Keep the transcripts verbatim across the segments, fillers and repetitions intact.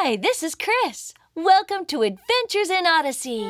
Hi, this is Chris. Welcome to Adventures in Odyssey.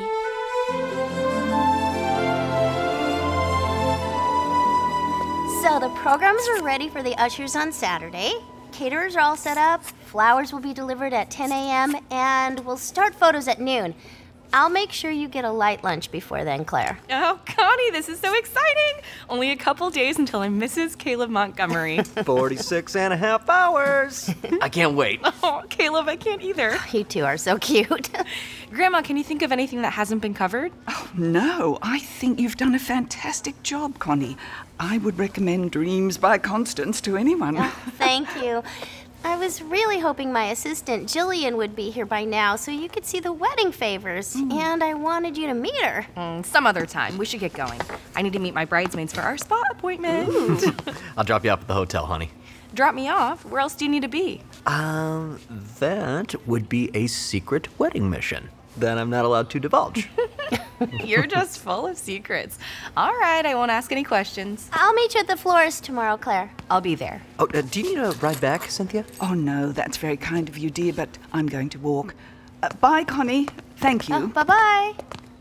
So the programs are ready for the ushers on Saturday. Caterers are all set up. Flowers will be delivered at ten a.m. and we'll start photos at noon. I'll make sure you get a light lunch before then, Claire. Oh, Connie, this is so exciting. Only a couple days until I'm Missus Caleb Montgomery. forty-six and a half hours. I can't wait. Oh, Caleb, I can't either. You two are so cute. Grandma, can you think of anything that hasn't been covered? Oh, no, I think you've done a fantastic job, Connie. I would recommend Dreams by Constance to anyone. Oh, thank you. I was really hoping my assistant, Jillian, would be here by now so you could see the wedding favors, mm. and I wanted you to meet her. Mm, some other time. We should get going. I need to meet my bridesmaids for our spa appointment. I'll drop you off at the hotel, honey. Drop me off? Where else do you need to be? Um, that would be a secret wedding mission that I'm not allowed to divulge. You're just full of secrets. All right, I won't ask any questions. I'll meet you at the florist tomorrow, Claire. I'll be there. Oh, uh, do you need a ride back, Cynthia? Oh, no, that's very kind of you, dear, but I'm going to walk. Uh, bye, Connie. Thank you. Uh, bye-bye.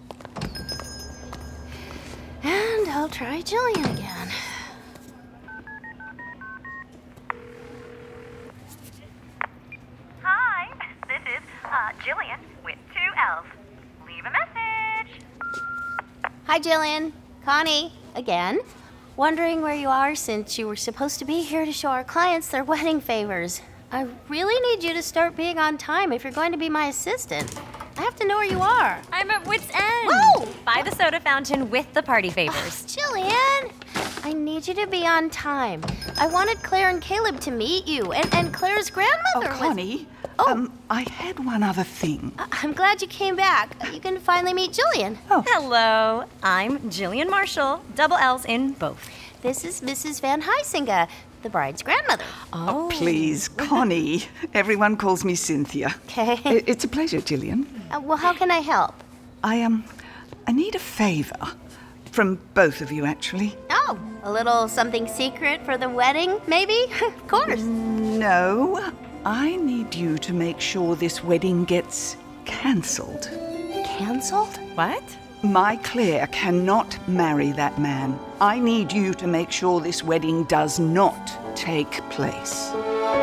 And I'll try Jillian again. Hi, this is uh, Jillian with two L's. Leave a message. Hi, Jillian. Connie, again. Wondering where you are since you were supposed to be here to show our clients their wedding favors. I really need you to start being on time if you're going to be my assistant. I have to know where you are. I'm at Wit's End. Whoa! By the soda fountain with the party favors. Oh, Jillian! I need you to be on time. I wanted Claire and Caleb to meet you, and, and Claire's grandmother Oh, was... Connie, Oh. um, I had one other thing. I- I'm glad you came back. You can finally meet Jillian. Oh. Hello, I'm Jillian Marshall, double L's in both. This is Missus Van Huysinga, the bride's grandmother. Oh, please, Connie. Everyone calls me Cynthia. Okay. I- It's a pleasure, Jillian. Uh, well, how can I help? I, um, I need a favor. From both of you, actually. Oh, a little something secret for the wedding, maybe? Of course. No, I need you to make sure this wedding gets cancelled. Canceled? What? My Claire cannot marry that man. I need you to make sure this wedding does not take place.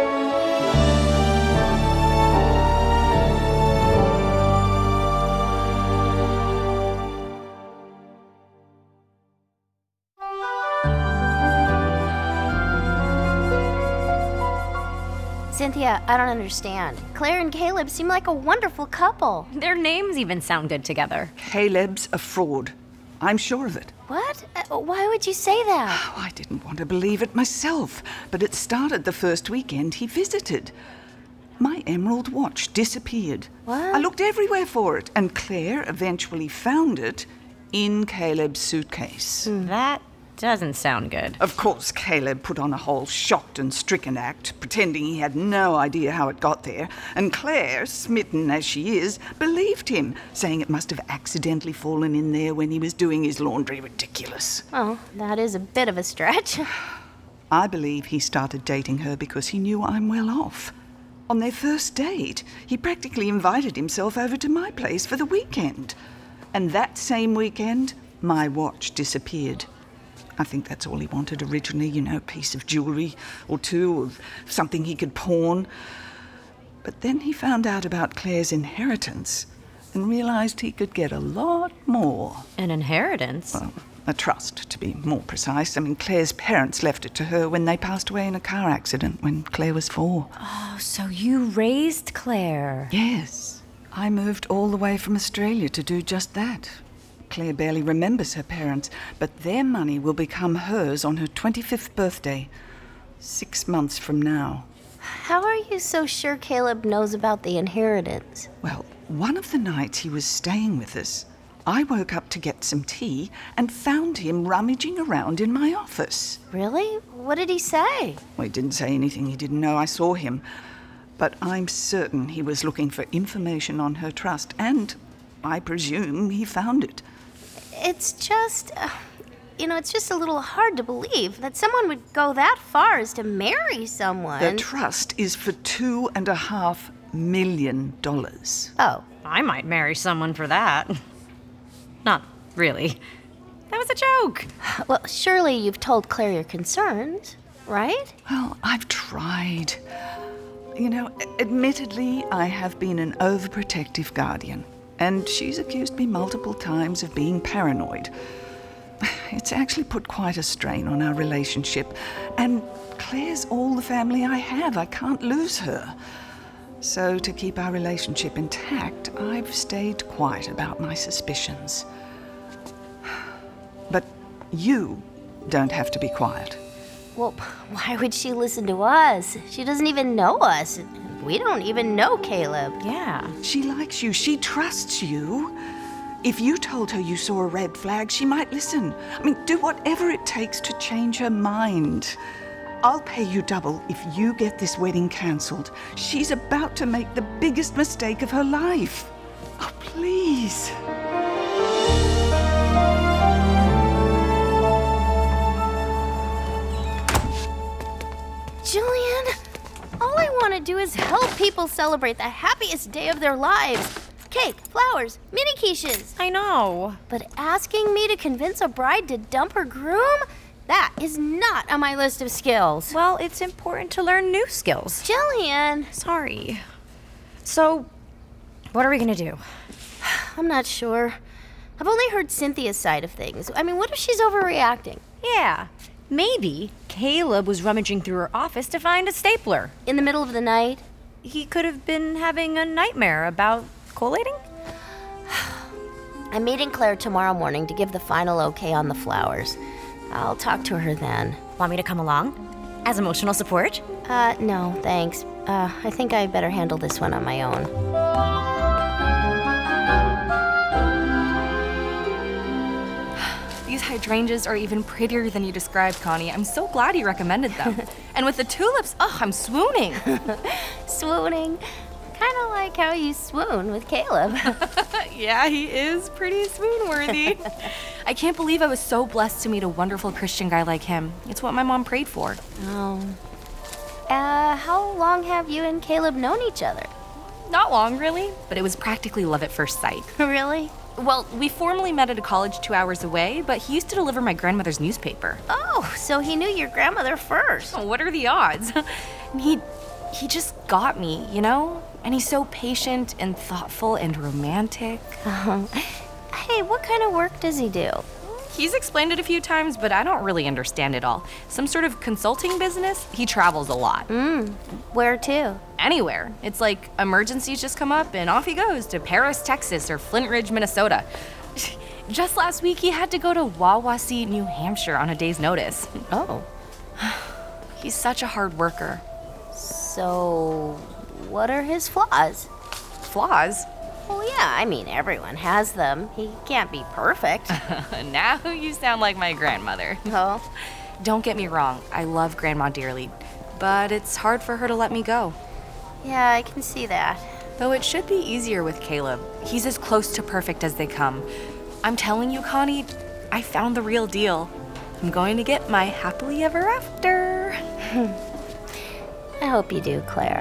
Cynthia, I don't understand. Claire and Caleb seem like a wonderful couple. Their names even sound good together. Caleb's a fraud. I'm sure of it. What? Uh, why would you say that? Oh, I didn't want to believe it myself, but it started the first weekend he visited. My emerald watch disappeared. What? I looked everywhere for it, and Claire eventually found it in Caleb's suitcase. That doesn't sound good. Of course, Caleb put on a whole shocked and stricken act, pretending he had no idea how it got there, and Claire, smitten as she is, believed him, saying it must have accidentally fallen in there when he was doing his laundry. Ridiculous. Oh, that is a bit of a stretch. I believe he started dating her because he knew I'm well off. On their first date, he practically invited himself over to my place for the weekend. And that same weekend, my watch disappeared. I think that's all he wanted originally, you know, a piece of jewellery or two, or something he could pawn. But then he found out about Claire's inheritance and realised he could get a lot more. An inheritance? Well, a trust, to be more precise. I mean, Claire's parents left it to her when they passed away in a car accident when Claire was four. Oh, so you raised Claire. Yes. I moved all the way from Australia to do just that. Claire barely remembers her parents, but their money will become hers on her twenty-fifth birthday, six months from now. How are you so sure Caleb knows about the inheritance? Well, one of the nights he was staying with us, I woke up to get some tea and found him rummaging around in my office. Really? What did he say? Well, he didn't say anything he didn't know. I saw him. But I'm certain he was looking for information on her trust, and I presume he found it. It's just, uh, you know, it's just a little hard to believe that someone would go that far as to marry someone. The trust is for two and a half million dollars. Oh, I might marry someone for that. Not really. That was a joke. well, surely you've told Claire your concerns, right? Well, I've tried. You know, admittedly, I have been an overprotective guardian, and she's accused me multiple times of being paranoid. It's actually put quite a strain on our relationship, and Claire's all the family I have. I can't lose her. So, to keep our relationship intact, I've stayed quiet about my suspicions. But you don't have to be quiet. Well, why would she listen to us? She doesn't even know us. We don't even know Caleb. Yeah. She likes you. She trusts you. If you told her you saw a red flag, she might listen. I mean, do whatever it takes to change her mind. I'll pay you double if you get this wedding cancelled. She's about to make the biggest mistake of her life. Oh, please. Jillian, all I want to do is help people celebrate the happiest day of their lives. Cake, flowers, mini quiches. I know. But asking me to convince a bride to dump her groom? That is not on my list of skills. Well, it's important to learn new skills. Jillian, Sorry. So, what are we gonna do? I'm not sure. I've only heard Cynthia's side of things. I mean, what if she's overreacting? Yeah. Maybe Caleb was rummaging through her office to find a stapler. In the middle of the night? He could have been having a nightmare about collating? I'm meeting Claire tomorrow morning to give the final okay on the flowers. I'll talk to her then. Want me to come along? As emotional support? Uh, no, thanks. Uh, I think I better handle this one on my own. These hydrangeas are even prettier than you described, Connie. I'm so glad you recommended them. And with the tulips, oh, I'm swooning. Swooning. Kind of like how you swoon with Caleb. Yeah, he is pretty swoon-worthy. I can't believe I was so blessed to meet a wonderful Christian guy like him. It's what my mom prayed for. Oh. Uh, how long have you and Caleb known each other? Not long, really, but it was practically love at first sight. Really? Well, we formally met at a college two hours away, but he used to deliver my grandmother's newspaper. Oh, so he knew your grandmother first. Oh, what are the odds? And he, he just got me, you know? And he's so patient and thoughtful and romantic. Hey, what kind of work does he do? He's explained it a few times, but I don't really understand it all. Some sort of consulting business? He travels a lot. Mm, where to? Anywhere. It's like emergencies just come up and off he goes to Paris, Texas or Flint Ridge, Minnesota. Just last week he had to go to Wawasee, New Hampshire on a day's notice. Oh. He's such a hard worker. So, what are his flaws? Flaws? Well, yeah, I mean, everyone has them. He can't be perfect. Now you sound like my grandmother. Oh? Don't get me wrong, I love Grandma dearly, but it's hard for her to let me go. Yeah, I can see that. Though it should be easier with Caleb. He's as close to perfect as they come. I'm telling you, Connie, I found the real deal. I'm going to get my happily ever after. I hope you do, Claire.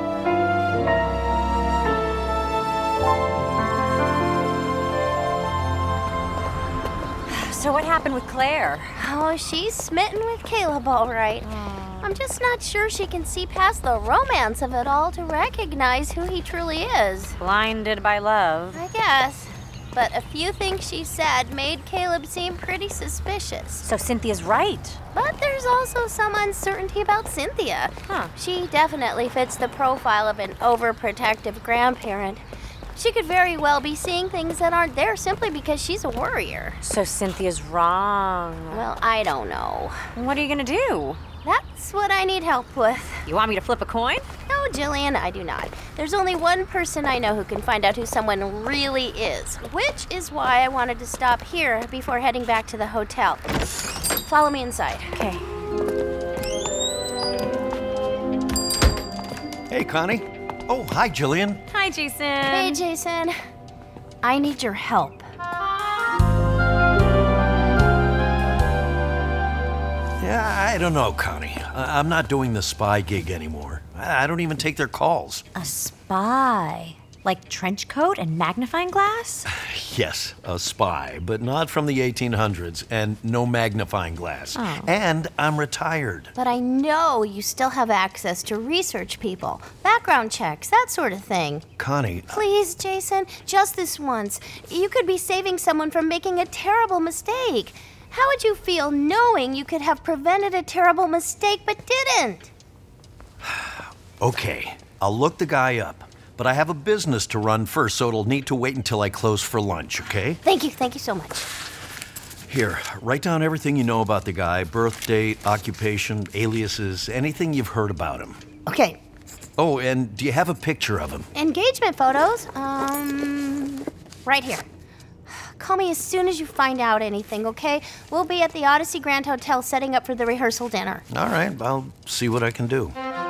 So what happened with Claire? Oh, she's smitten with Caleb, all right. I'm just not sure she can see past the romance of it all to recognize who he truly is. Blinded by love. I guess. But a few things she said made Caleb seem pretty suspicious. So Cynthia's right. But there's also some uncertainty about Cynthia. Huh. She definitely fits the profile of an overprotective grandparent. She could very well be seeing things that aren't there simply because she's a worrier. So Cynthia's wrong. Well, I don't know. What are you gonna do? That's what I need help with. You want me to flip a coin? No, Jillian, I do not. There's only one person I know who can find out who someone really is, which is why I wanted to stop here before heading back to the hotel. Follow me inside. Okay. Hey, Connie. Oh, hi, Jillian. Hi, Jason. Hey, Jason. I need your help. Yeah, I don't know, Connie. I- I'm not doing the spy gig anymore. I I don't even take their calls. A spy? Like trench coat and magnifying glass? Yes, a spy, but not from the eighteen hundreds, and no magnifying glass. Oh. And I'm retired. But I know you still have access to research people, background checks, that sort of thing. Connie, Please, Jason, just this once. You could be saving someone from making a terrible mistake. How would you feel knowing you could have prevented a terrible mistake but didn't? okay, I'll look the guy up. But I have a business to run first, so it'll need to wait until I close for lunch, okay? Thank you, thank you so much. Here, write down everything you know about the guy, birth date, occupation, aliases, anything you've heard about him. Okay, Oh, and do you have a picture of him? engagement photos, um, right here. Call me as soon as you find out anything, okay? We'll be at the Odyssey Grand Hotel setting up for the rehearsal dinner. All right, I'll see what I can do.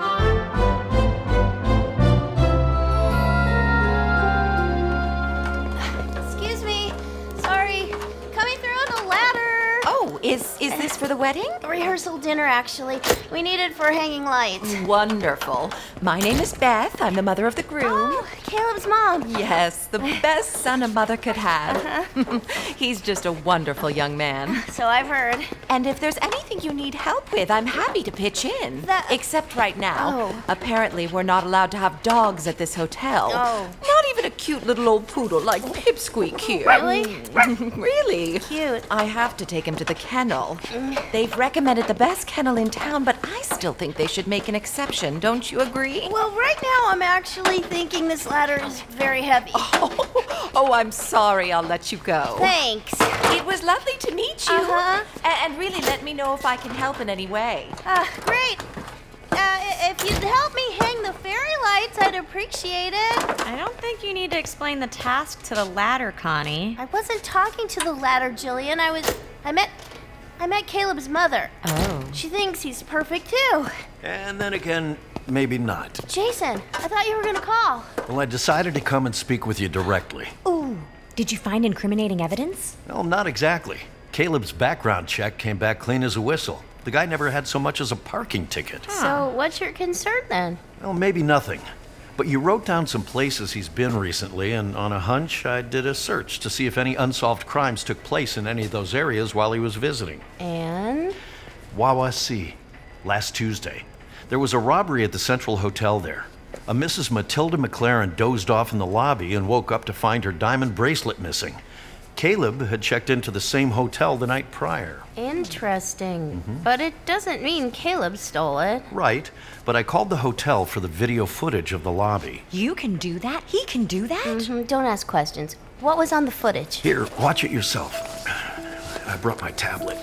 Excuse me. Sorry. Coming through on the ladder. Oh, is is this for the wedding? Rehearsal dinner, actually. We need it for hanging lights. Wonderful. My name is Beth. I'm the mother of the groom. Oh, Caleb's mom. Yes, the best son a mother could have. He's just a wonderful young man. So I've heard. And if there's anything you need help with, I'm happy to pitch in. That- Except right now. Oh. Apparently, we're not allowed to have dogs at this hotel. Oh. Not even a cute little old poodle like Pipsqueak here. Really? Really? Cute. I have to take him to the kennel. They've recommended the best kennel in town, but I still think they should make an exception. Don't you agree? Well, right now I'm actually thinking this ladder is very heavy. Oh, oh, I'm sorry. I'll let you go. Thanks. It was lovely to meet you. Uh-huh. A- And really, let me know if I can help in any way. Uh, great. Uh, i- if you'd help me hang the fairy lights, I'd appreciate it. I don't think you need to explain the task to the ladder, Connie. I wasn't talking to the ladder, Jillian. I was. I met. I met Caleb's mother. Oh. She thinks he's perfect too. And then again, maybe not. Jason, I thought you were gonna call. Well, I decided to come and speak with you directly. Ooh. Did you find incriminating evidence? Well, not exactly. Caleb's background check came back clean as a whistle. The guy never had so much as a parking ticket. So, what's your concern then? Well, maybe nothing. But you wrote down some places he's been recently, and on a hunch, I did a search to see if any unsolved crimes took place in any of those areas while he was visiting. And? Wawasee, last Tuesday. There was a robbery at the Central Hotel there. A Missus Matilda McLaren dozed off in the lobby and woke up to find her diamond bracelet missing. Caleb had checked into the same hotel the night prior. Interesting. But it doesn't mean Caleb stole it. Right, but I called the hotel for the video footage of the lobby. You can do that? He can do that? Mhm, Don't ask questions. What was on the footage? Here, watch it yourself. I brought my tablet.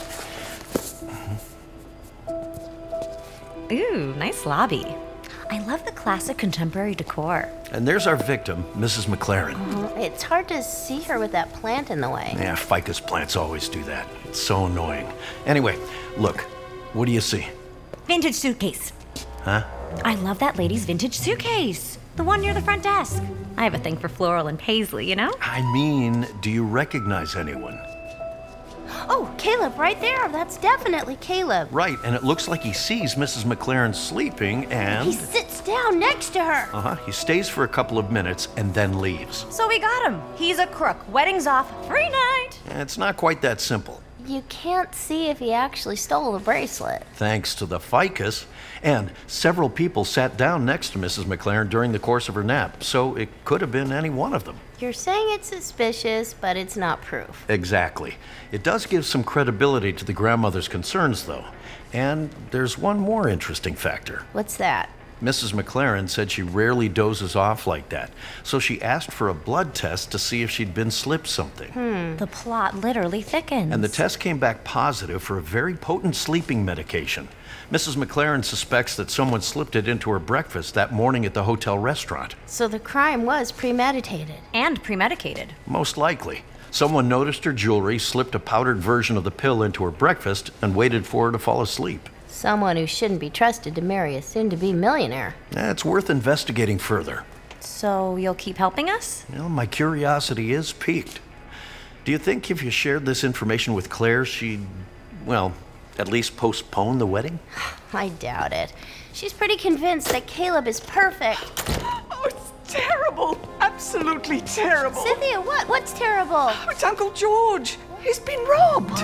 Ooh, nice lobby. I love the classic contemporary decor. And there's our victim, Missus McLaren. It's hard to see her with that plant in the way. Yeah, ficus plants always do that. It's so annoying. Anyway, look, what do you see? Vintage suitcase. Huh? I love that lady's vintage suitcase. The one near the front desk. I have a thing for floral and paisley, you know? I mean, do you recognize anyone? Oh, Caleb, right there. That's definitely Caleb. Right, and it looks like he sees Missus McLaren sleeping and... He sits down next to her. Uh-huh, he stays for a couple of minutes and then leaves. So we got him. He's a crook. Wedding's off. Free night. It's not quite that simple. You can't see if he actually stole the bracelet. Thanks to the ficus. And several people sat down next to Missus McLaren during the course of her nap, so it could have been any one of them. You're saying it's suspicious, but it's not proof. Exactly. It does give some credibility to the grandmother's concerns, though. And there's one more interesting factor. What's that? Missus McLaren said she rarely dozes off like that, so she asked for a blood test to see if she'd been slipped something. The plot literally thickens. And the test came back positive for a very potent sleeping medication. Missus McLaren suspects that someone slipped it into her breakfast that morning at the hotel restaurant. So the crime was premeditated. And premedicated. Most likely. Someone noticed her jewelry, slipped a powdered version of the pill into her breakfast, and waited for her to fall asleep. Someone who shouldn't be trusted to marry a soon-to-be millionaire. It's worth investigating further. So you'll keep helping us? Well, my curiosity is piqued. Do you think if you shared this information with Claire, she'd, well, At least postpone the wedding? I doubt it. She's pretty convinced that Caleb is perfect. Oh, it's terrible. Absolutely terrible. Cynthia, what? What's terrible? Oh, it's Uncle George. He's been robbed.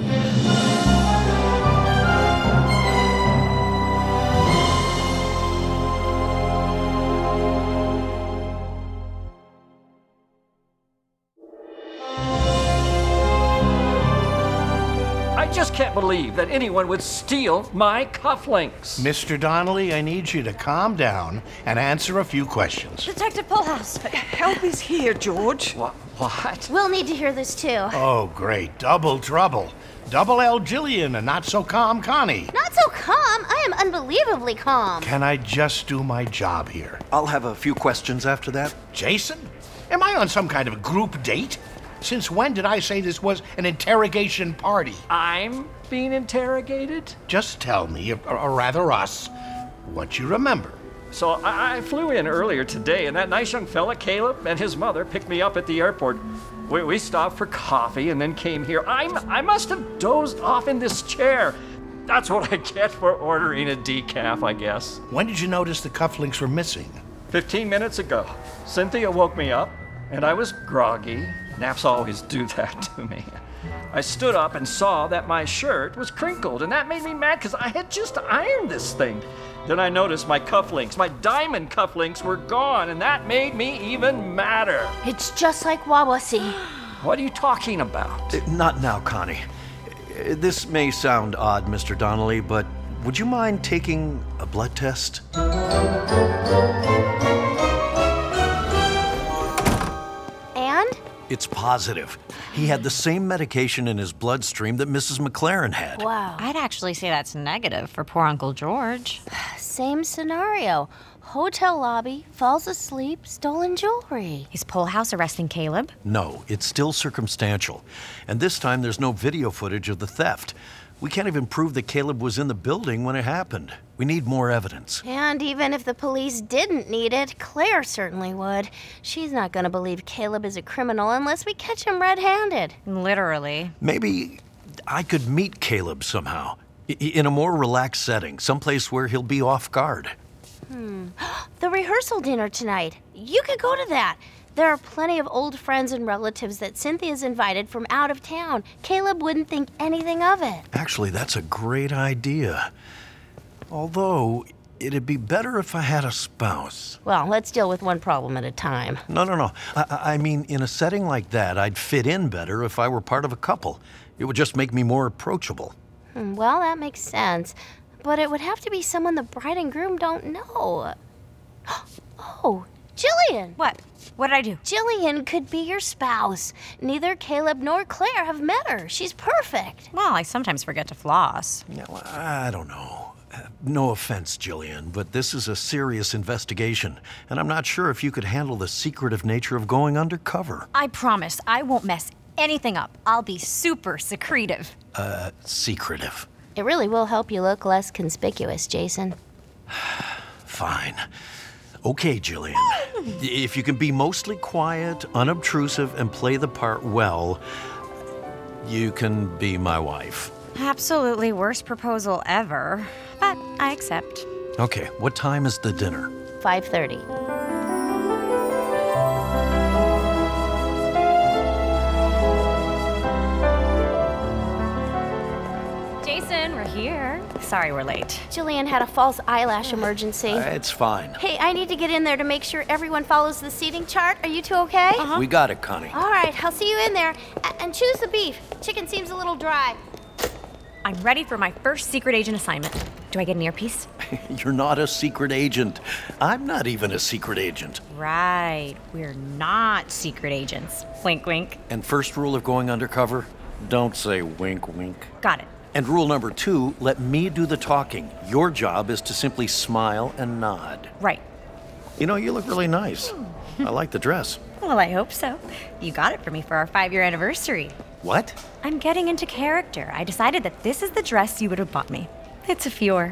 I just can't believe that anyone would steal my cufflinks. Mister Donnelly, I need you to calm down and answer a few questions. Detective Pullhouse. Help is here, George. What? What? We'll need to hear this too. Oh, great. Double trouble. Double L Jillian and not so calm Connie. Not so calm. I am unbelievably calm. Can I just do my job here? I'll have a few questions after that. Jason? Am I on some kind of group date? Since when did I say this was an interrogation party? I'm being interrogated? Just tell me, or, or rather us, what you remember. So I, I flew in earlier today, and that nice young fella, Caleb, and his mother picked me up at the airport. We, we stopped for coffee and then came here. I'm, I must have dozed off in this chair. That's what I get for ordering a decaf, I guess. When did you notice the cufflinks were missing? Fifteen minutes ago, Cynthia woke me up, and I was groggy. Naps always do that to me. I stood up and saw that my shirt was crinkled, and that made me mad because I had just ironed this thing. Then I noticed my cufflinks, my diamond cufflinks, were gone, and that made me even madder. It's just like Wawasi. What are you talking about? Uh, Not now, Connie. Uh, This may sound odd, Mister Donnelly, but would you mind taking a blood test? And? It's positive. He had the same medication in his bloodstream that Missus McLaren had. Wow. I'd actually say that's negative for poor Uncle George. Same scenario. Hotel lobby, falls asleep, stolen jewelry. Is Pullhouse arresting Caleb? No, it's still circumstantial. And this time there's no video footage of the theft. We can't even prove that Caleb was in the building when it happened. We need more evidence. And even if the police didn't need it, Claire certainly would. She's not going to believe Caleb is a criminal unless we catch him red-handed. Literally. Maybe I could meet Caleb somehow. I- In a more relaxed setting, someplace where he'll be off guard. The rehearsal dinner tonight. You could go to that. There are plenty of old friends and relatives that Cynthia's invited from out of town. Caleb wouldn't think anything of it. Actually, that's a great idea. Although, it'd be better if I had a spouse. Well, let's deal with one problem at a time. No, no, no. I, I mean, in a setting like that, I'd fit in better if I were part of a couple. It would just make me more approachable. Hmm, Well, that makes sense. But it would have to be someone the bride and groom don't know. Oh, Jillian! What? What did I do? Jillian could be your spouse. Neither Caleb nor Claire have met her. She's perfect. Well, I sometimes forget to floss. Yeah, well, I don't know. Uh, No offense, Jillian, but this is a serious investigation, and I'm not sure if you could handle the secretive nature of going undercover. I promise I won't mess anything up. I'll be super secretive. Uh, secretive. It really will help you look less conspicuous, Jason. Fine. Okay, Jillian. If you can be mostly quiet, unobtrusive, and play the part well, you can be my wife. Absolutely worst proposal ever, but I accept. Okay, what time is the dinner? five thirty. Jason, we're here. Sorry we're late. Jillian had a false eyelash emergency. Uh, it's fine. Hey, I need to get in there to make sure everyone follows the seating chart. Are you two okay? Uh-huh. We got it, Connie. All right, I'll see you in there. A- and choose the beef. Chicken seems a little dry. I'm ready for my first secret agent assignment. Do I get an earpiece? You're not a secret agent. I'm not even a secret agent. Right. We're not secret agents. Wink, wink. And first rule of going undercover, don't say wink, wink. Got it. And rule number two, let me do the talking. Your job is to simply smile and nod. Right. You know, you look really nice. I like the dress. Well, I hope so. You got it for me for our five-year anniversary. What? I'm getting into character. I decided that this is the dress you would have bought me. It's a Fior.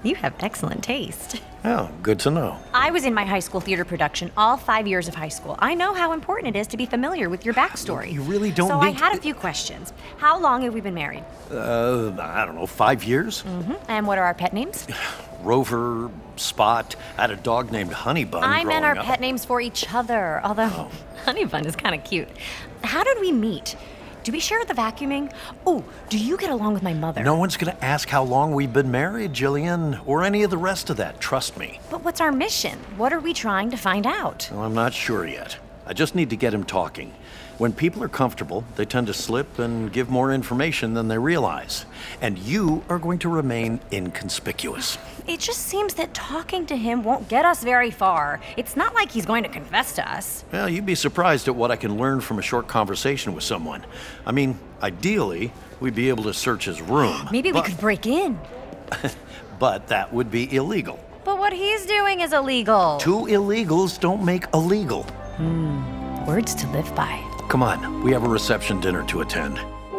You have excellent taste. Oh, good to know. I was in my high school theater production all five years of high school. I know how important it is to be familiar with your backstory. You really don't So I need had to- a few questions. How long have we been married? Uh, I don't know, five years? Mm-hmm. And what are our pet names? Rover, Spot. I had a dog named Honeybun I growing meant our up. pet names for each other, although Honeybun is kind of cute. How did we meet? Do we share the vacuuming? Oh, do you get along with my mother? No one's gonna ask how long we've been married, Jillian, or any of the rest of that, trust me. But what's our mission? What are we trying to find out? Well, I'm not sure yet. I just need to get him talking. When people are comfortable, they tend to slip and give more information than they realize. And you are going to remain inconspicuous. It just seems that talking to him won't get us very far. It's not like he's going to confess to us. Well, you'd be surprised at what I can learn from a short conversation with someone. I mean, ideally, we'd be able to search his room. Maybe we but- could break in. But that would be illegal. But what he's doing is illegal. Two illegals don't make a legal. Hmm. Words to live by. Come on, we have a reception dinner to attend.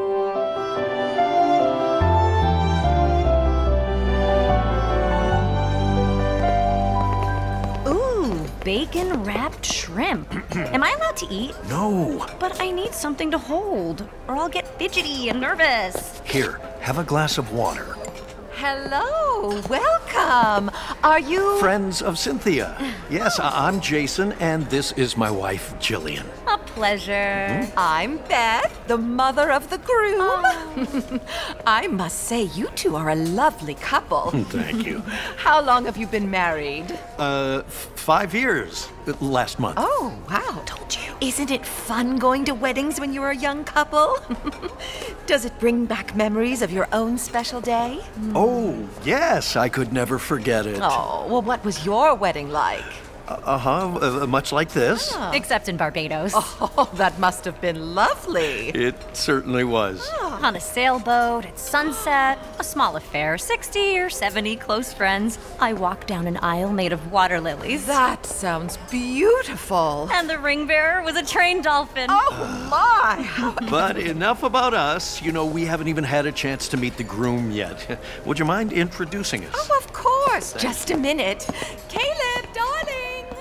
Ooh, bacon wrapped shrimp. Am I allowed to eat? No. But I need something to hold, or I'll get fidgety and nervous. Here, have a glass of water. Hello, welcome. Are you... Friends of Cynthia. Yes, I- I'm Jason, and this is my wife, Jillian. A pleasure. I'm Beth, the mother of the groom. I must say, you two are a lovely couple. Thank you. How long have you been married? Uh, f- five years. uh, Last month. Oh, wow. Told you. Isn't it fun going to weddings when you were a young couple? Does it bring back memories of your own special day? Oh, yes, I could never forget it. Oh, well, what was your wedding like? Uh huh, uh, much like this. Except in Barbados. Oh, that must have been lovely. It certainly was. On a sailboat, at sunset, a small affair, sixty or seventy close friends. I walked down an aisle made of water lilies. That sounds beautiful. And the ring bearer was a trained dolphin. Oh, my. But enough about us. You know, we haven't even had a chance to meet the groom yet. Would you mind introducing us? Oh, of course. Just a minute. Caleb, darling.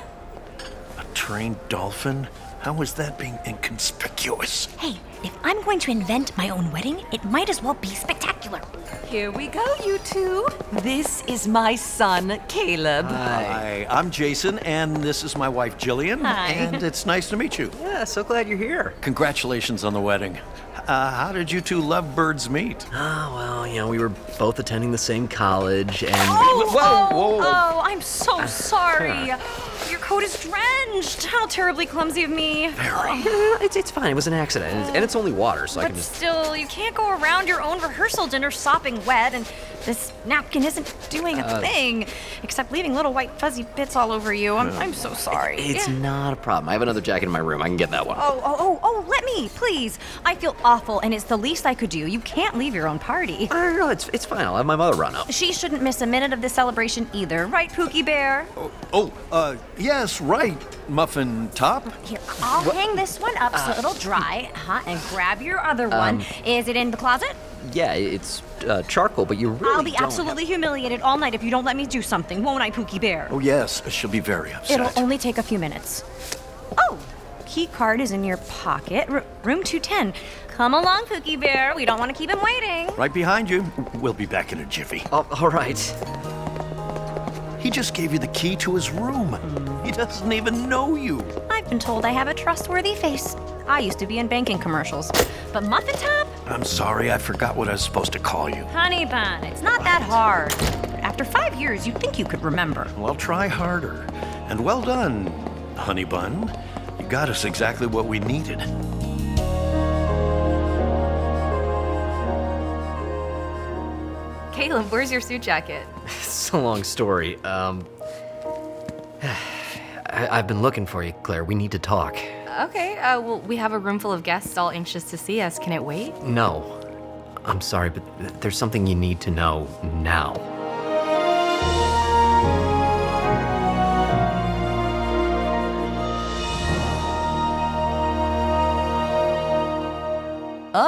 A trained dolphin? How is that being inconspicuous? Hey, if I'm going to invent my own wedding, it might as well be spectacular. Here we go, you two. This is my son, Caleb. Hi, I'm Jason, and this is my wife, Jillian. Hi. And it's nice to meet you. Yeah, so glad you're here. Congratulations on the wedding. Uh, how did you two lovebirds meet? Ah, well, you know, we were both attending the same college, and Oh, Whoa, oh, whoa. oh, I'm so sorry. Your coat is drenched. How terribly clumsy of me. it's it's fine. It was an accident, and, and it's only water, so I But can just. still, you can't go around your own rehearsal dinner sopping wet, and this napkin isn't doing a Uh, thing, except leaving little white fuzzy bits all over you. I'm, I'm so sorry. It's Yeah. not a problem. I have another jacket in my room. I can get that one. Oh, oh, oh, oh, let me, please. I feel awful, and it's the least I could do. You can't leave your own party. No, no, no, it's it's fine. I'll have my mother run up. She shouldn't miss a minute of this celebration either, right, Pookie Bear? Oh, uh, yes, right, Muffin Top. Here, I'll hang this one up so it'll dry, huh? And grab your other one. Is it in the closet? Yeah, it's uh, charcoal, but you really I'll be don't absolutely humiliated all night if you don't let me do something, won't I, Pookie Bear? Oh, yes, she'll be very upset. It'll only take a few minutes. Oh, key card is in your pocket. R- room two ten. Come along, Pookie Bear. We don't want to keep him waiting. Right behind you. We'll be back in a jiffy. Oh, all right. He just gave you the key to his room. He doesn't even know you. I've been told I have a trustworthy face. I used to be in banking commercials. But Muffin Top? I'm sorry, I forgot what I was supposed to call you. Honey Bun, it's not that hard. After five years, you'd think you could remember. Well, try harder. And well done, Honey Bun. You got us exactly what we needed. Caleb, where's your suit jacket? It's a long story. Um, I, I've been looking for you, Claire. We need to talk. Okay, uh, well, we have a room full of guests all anxious to see us. Can it wait? No, I'm sorry, but there's something you need to know now.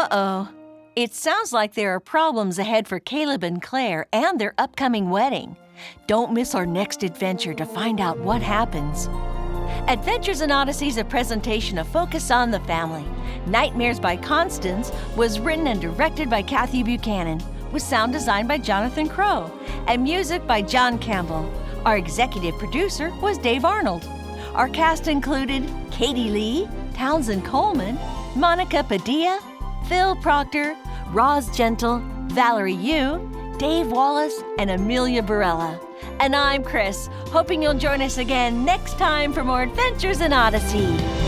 Uh-oh. It sounds like there are problems ahead for Caleb and Claire and their upcoming wedding. Don't miss our next adventure to find out what happens. Adventures in Odyssey is a presentation of Focus on the Family. Nightmares by Constance was written and directed by Kathy Buchanan, with sound design by Jonathan Crow, and music by John Campbell. Our executive producer was Dave Arnold. Our cast included Katie Lee, Townsend Coleman, Monica Padilla, Phil Proctor, Roz Gentle, Valerie Yu, Dave Wallace, and Amelia Barella. And I'm Chris, hoping you'll join us again next time for more Adventures in Odyssey.